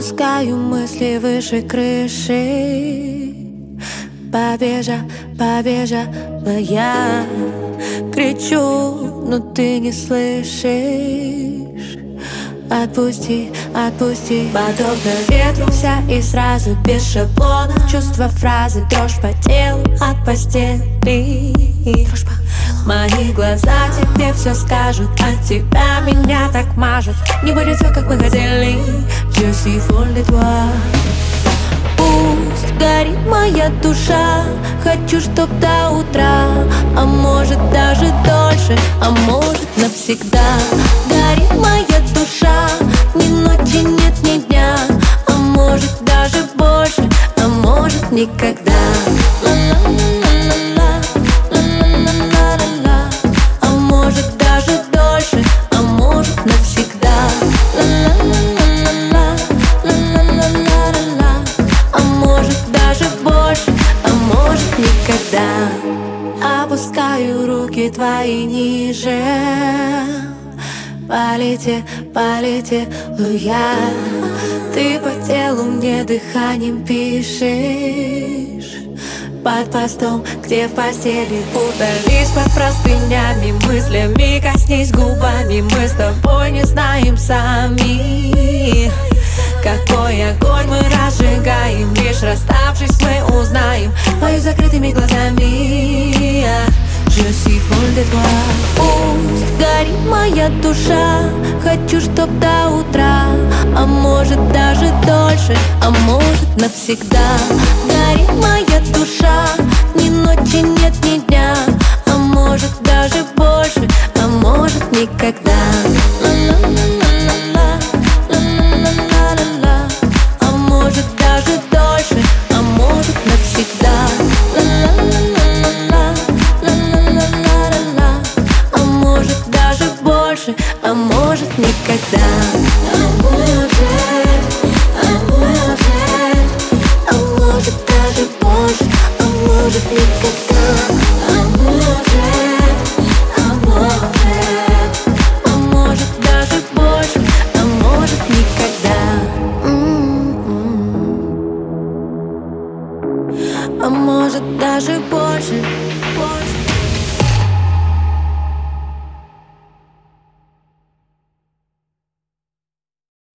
Опускаю мысли выше крыши. Побежала я. Кричу, но ты не слышишь. Отпусти, отпусти. Подобно ветру вся и сразу без шаблона. Чувства, фразы, дрожь по телу от постели. Мои глаза тебе все скажут, от тебя меня так мажут. Не будет все, как мы хотели. Je suis folle de toi. Пусть горит моя душа, хочу, чтоб до утра, а может даже дольше, а может навсегда. Горит моя душа, ни ночи нет, ни дня, а может даже больше, а может никогда. А может даже дольше, а может навсегда. А может даже больше, а может никогда. Опускаю руки твои ниже. Полетела я. Ты по телу мне дыханием пишешь. Под постом, где в постели. Удались под простынями, мыслями коснись губами. Мы с тобой не знаем сами, какой огонь мы разжигаем. Лишь расставшись мы узнаем. Пою закрытыми глазами. Je suis folle de toi. Пусть горит моя душа, хочу, чтоб до утра, а может даже дольше, а может навсегда. Горит моя душа, ни ночи нет, ни дня, а может даже больше, а может никогда. А может даже дольше, а может навсегда. А может даже больше, а может никогда.